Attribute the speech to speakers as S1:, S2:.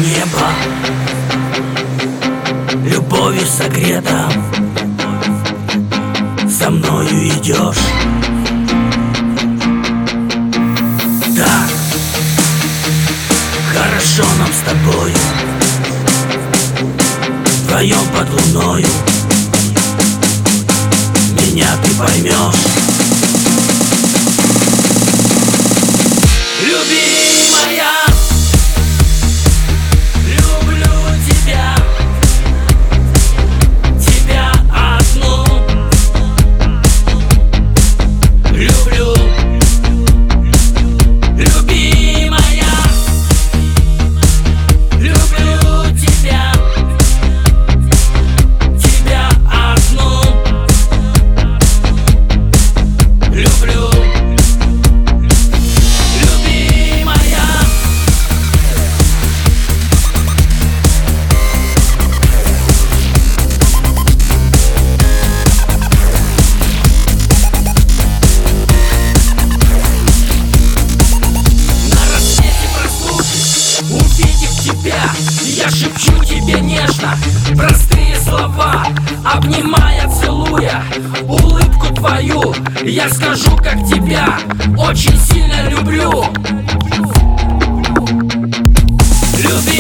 S1: небо, любовью согрета, со мною идешь. Так хорошо нам с тобою, вдвоем под луною. Меня ты поймешь, любимая. Люблю тебя, тебя одну. Люблю, любимая. Люблю тебя, тебя одну. Люблю, любимая. На рассвете проснувшись, увидев тебя, я шепчу тебе нежно простые слова, обнимая, целуя улыбку твою. Я скажу, как тебя очень сильно люблю. Люби